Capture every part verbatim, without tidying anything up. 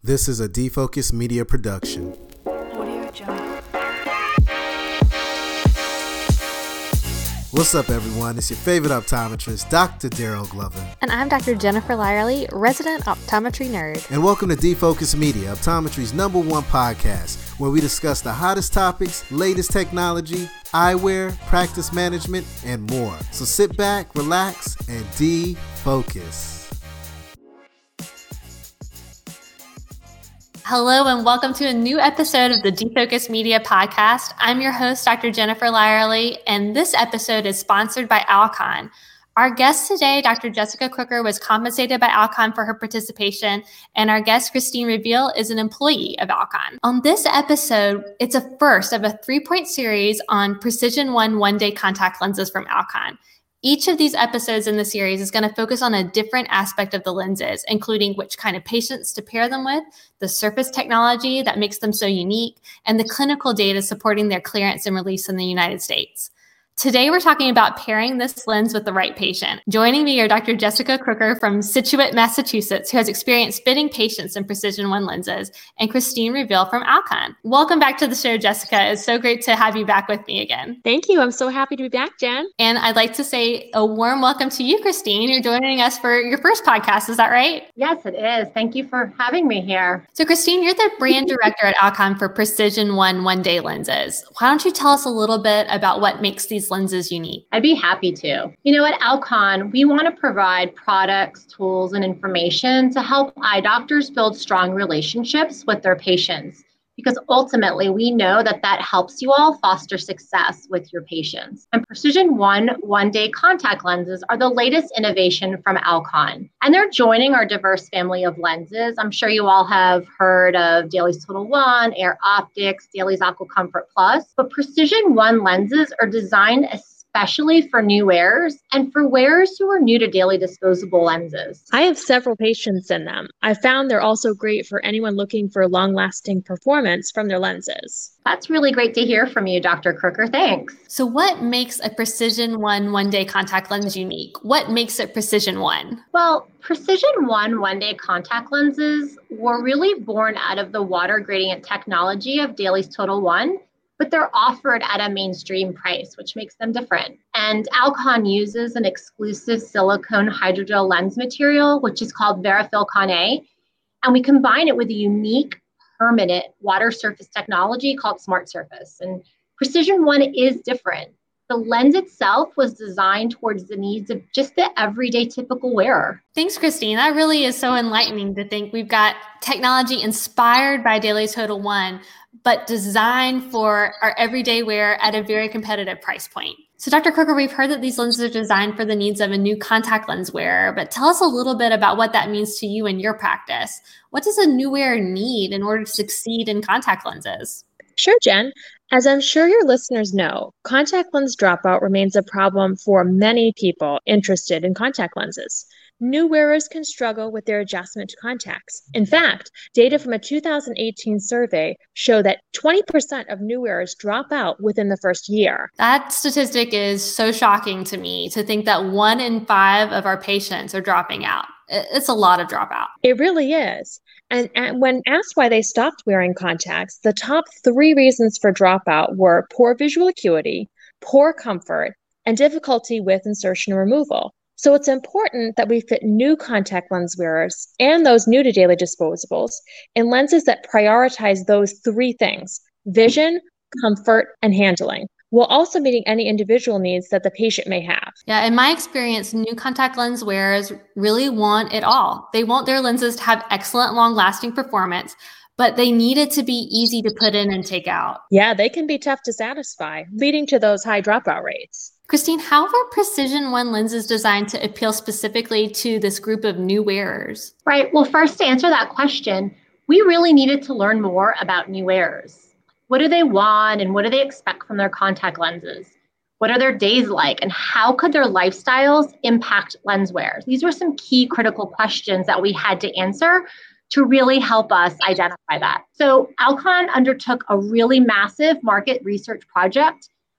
This is a Defocus Media production. Audio Jungle. What's up, everyone? It's your favorite optometrist, Doctor Daryl Glover. And I'm Doctor Jennifer Lyerly, resident optometry nerd. And welcome to Defocus Media, optometry's number one podcast, where we discuss the hottest topics, latest technology, eyewear, practice management, and more. So sit back, relax, and defocus. Hello and welcome to a new episode of the Defocus Media podcast. I'm your host, Doctor Jennifer Lyerly, and this episode is sponsored by Alcon. Our guest today, Doctor Jessica Crooker, was compensated by Alcon for her participation, and our guest, Christine Reveal, is an employee of Alcon. On this episode, it's a first of a three-point series on Precision One one-day contact lenses from Alcon. Each of these episodes in the series is going to focus on a different aspect of the lenses, including which kind of patients to pair them with, the surface technology that makes them so unique, and the clinical data supporting their clearance and release in the United States. Today, we're talking about pairing this lens with the right patient. Joining me are Doctor Jessica Crooker from Scituate, Massachusetts, who has experience fitting patients in Precision One lenses, and Christine Reveal from Alcon. Welcome back to the show, Jessica. It's so great to have you back with me again. Thank you. I'm so happy to be back, Jen. And I'd like to say a warm welcome to you, Christine. You're joining us for your first podcast. Is that right? Yes, it is. Thank you for having me here. So, Christine, you're the brand director at Alcon for Precision One one-day lenses. Why don't you tell us a little bit about what makes these lenses unique? I'd be happy to. You know, at Alcon, we want to provide products, tools, and information to help eye doctors build strong relationships with their patients, because ultimately we know that that helps you all foster success with your patients. And Precision One one-day contact lenses are the latest innovation from Alcon, and they're joining our diverse family of lenses. I'm sure you all have heard of Dailies Total One, Air Optics, Dailies Aqua Comfort Plus, but Precision One lenses are designed especially for new wearers and for wearers who are new to daily disposable lenses. I have several patients in them. I found they're also great for anyone looking for long-lasting performance from their lenses. That's really great to hear from you, Doctor Crooker. Thanks. So what makes a Precision One one-day contact lens unique? What makes it Precision One? Well, Precision One one-day contact lenses were really born out of the water gradient technology of Dailies Total One, but they're offered at a mainstream price, which makes them different. And Alcon uses an exclusive silicone hydrogel lens material, which is called Verifil Con A, and we combine it with a unique permanent water surface technology called Smart Surface. And Precision One is different. The lens itself was designed towards the needs of just the everyday typical wearer. Thanks, Christine. That really is so enlightening to think we've got technology inspired by Dailies Total One, but designed for our everyday wear at a very competitive price point. So Doctor Crooker, we've heard that these lenses are designed for the needs of a new contact lens wearer, but tell us a little bit about what that means to you in your practice. What does a new wearer need in order to succeed in contact lenses? Sure, Jen. As I'm sure your listeners know, contact lens dropout remains a problem for many people interested in contact lenses. New wearers can struggle with their adjustment to contacts. In fact, data from a two thousand eighteen survey show that twenty percent of new wearers drop out within the first year. That statistic is so shocking to me, to think that one in five of our patients are dropping out. It's a lot of dropout. It really is. And, and when asked why they stopped wearing contacts, the top three reasons for dropout were poor visual acuity, poor comfort, and difficulty with insertion and removal. So it's important that we fit new contact lens wearers and those new to daily disposables in lenses that prioritize those three things: vision, comfort, and handling, while also meeting any individual needs that the patient may have. Yeah, in my experience, new contact lens wearers really want it all. They want their lenses to have excellent long-lasting performance, but they need it to be easy to put in and take out. Yeah, they can be tough to satisfy, leading to those high dropout rates. Christine, how are Precision One lenses designed to appeal specifically to this group of new wearers? Right. Well, first, to answer that question, we really needed to learn more about new wearers. What do they want and what do they expect from their contact lenses? What are their days like, and how could their lifestyles impact lens wear? These were some key critical questions that we had to answer to really help us identify that. So Alcon undertook a really massive market research project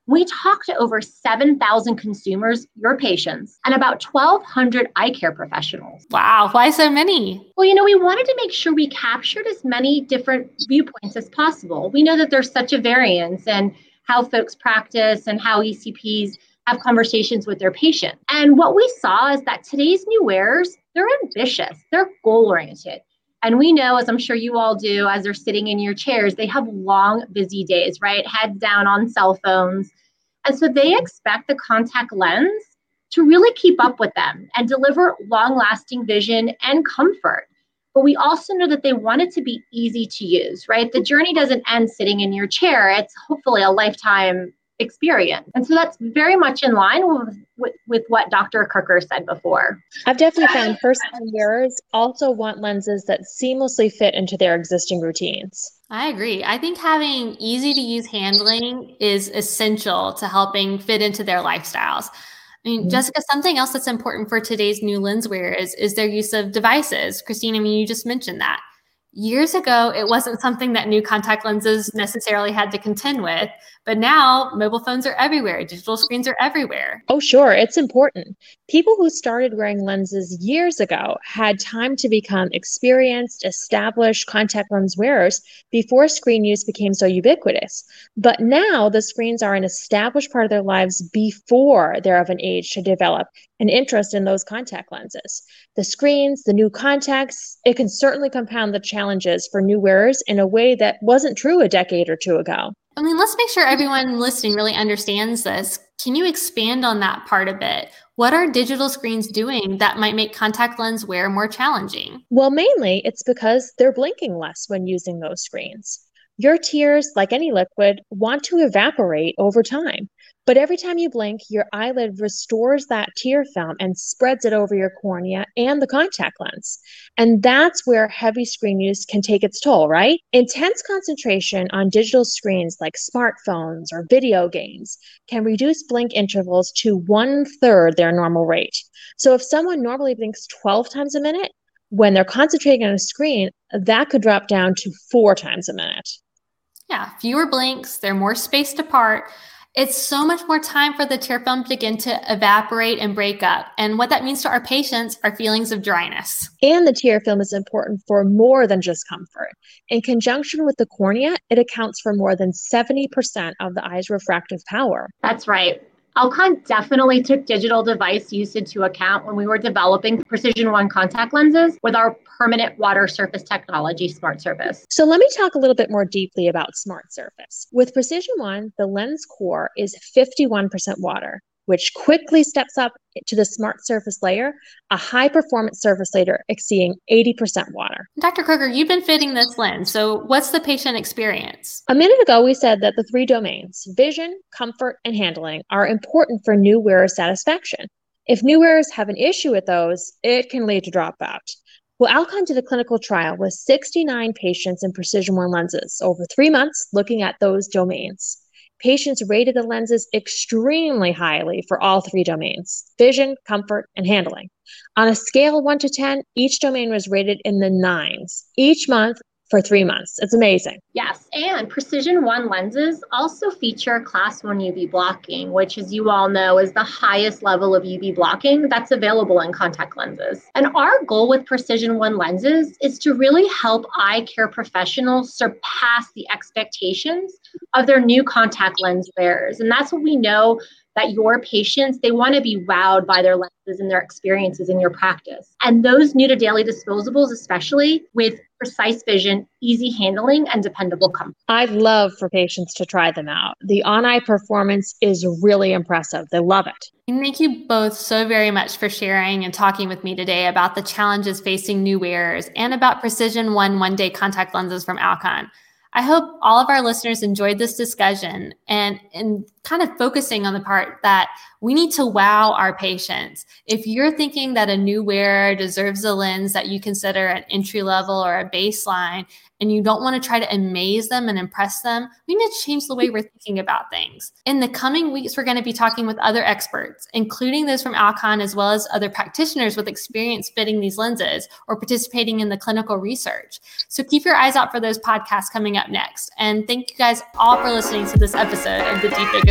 We talked to over seven thousand consumers, your patients, and about twelve hundred eye care professionals. Wow, why so many? Well, you know, we wanted to make sure we captured as many different viewpoints as possible. We know that there's such a variance in how folks practice and how E C Ps have conversations with their patients. And what we saw is that today's new wearers, they're ambitious, they're goal-oriented. And we know, as I'm sure you all do, as they're sitting in your chairs, they have long, busy days, right? Heads down on cell phones. And so they expect the contact lens to really keep up with them and deliver long-lasting vision and comfort. But we also know that they want it to be easy to use, right? The journey doesn't end sitting in your chair. It's hopefully a lifetime experience. And so that's very much in line with, with, with what Doctor Crooker said before. I've definitely found first-time wearers also want lenses that seamlessly fit into their existing routines. I agree. I think having easy-to-use handling is essential to helping fit into their lifestyles. I mean, mm-hmm. Jessica, something else that's important for today's new lens wearers is their use of devices. Christine, I mean, you just mentioned that. Years ago, it wasn't something that new contact lenses necessarily had to contend with, but now mobile phones are everywhere. Digital screens are everywhere. Oh, sure. It's important. People who started wearing lenses years ago had time to become experienced, established contact lens wearers before screen use became so ubiquitous. But now the screens are an established part of their lives before they're of an age to develop an interest in those contact lenses. The screens, the new contacts, it can certainly compound the challenges for new wearers in a way that wasn't true a decade or two ago. I mean, let's make sure everyone listening really understands this. Can you expand on that part a bit? What are digital screens doing that might make contact lens wear more challenging? Well, mainly it's because they're blinking less when using those screens. Your tears, like any liquid, want to evaporate over time. But every time you blink, your eyelid restores that tear film and spreads it over your cornea and the contact lens. And that's where heavy screen use can take its toll, right? Intense concentration on digital screens like smartphones or video games can reduce blink intervals to one third their normal rate. So if someone normally blinks twelve times a minute, when they're concentrating on a screen, that could drop down to four times a minute. Yeah, fewer blinks, they're more spaced apart. It's so much more time for the tear film to begin to evaporate and break up. And what that means to our patients are feelings of dryness. And the tear film is important for more than just comfort. In conjunction with the cornea, it accounts for more than seventy percent of the eye's refractive power. That's right. Alcon definitely took digital device use into account when we were developing Precision One contact lenses with our permanent water surface technology, Smart Surface. So let me talk a little bit more deeply about Smart Surface. With Precision One, the lens core is fifty-one percent water, which quickly steps up to the Smart Surface layer, a high-performance surface layer exceeding eighty percent water. Doctor Crooker, you've been fitting this lens, so what's the patient experience? A minute ago, we said that the three domains, vision, comfort, and handling, are important for new wearer satisfaction. If new wearers have an issue with those, it can lead to dropout. Well, Alcon did a clinical trial with sixty-nine patients in Precision One lenses over three months looking at those domains. Patients rated the lenses extremely highly for all three domains, vision, comfort, and handling. On a scale of one to ten, each domain was rated in the nines each month for three months. It's amazing. Yes, and Precision One lenses also feature Class one U V blocking, which, as you all know, is the highest level of U V blocking that's available in contact lenses. And our goal with Precision One lenses is to really help eye care professionals surpass the expectations of their new contact lens wearers. And that's what we know, that your patients, they want to be wowed by their lenses and their experiences in your practice. And those new to daily disposables, especially with precise vision, easy handling, and dependable comfort. I'd love for patients to try them out. The on-eye performance is really impressive. They love it. And thank you both so very much for sharing and talking with me today about the challenges facing new wearers and about Precision One one-day contact lenses from Alcon. I hope all of our listeners enjoyed this discussion and, and kind of focusing on the part that we need to wow our patients. If you're thinking that a new wearer deserves a lens that you consider an entry level or a baseline, and you don't want to try to amaze them and impress them, we need to change the way we're thinking about things. In the coming weeks, we're going to be talking with other experts, including those from Alcon, as well as other practitioners with experience fitting these lenses or participating in the clinical research. So keep your eyes out for those podcasts coming up next. And thank you guys all for listening to this episode of the D-Focus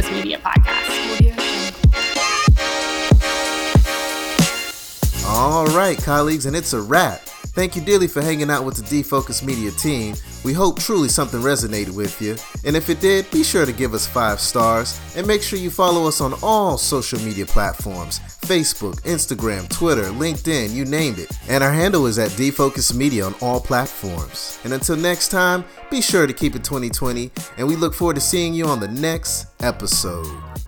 Defocus Media Podcast. All right, colleagues, and it's a wrap. Thank you dearly for hanging out with the Defocus Media team. We hope truly something resonated with you. And if it did, be sure to give us five stars and make sure you follow us on all social media platforms: Facebook, Instagram, Twitter, LinkedIn, you named it. And our handle is at Defocus Media on all platforms. And until next time, be sure to keep it twenty twenty, and we look forward to seeing you on the next episode.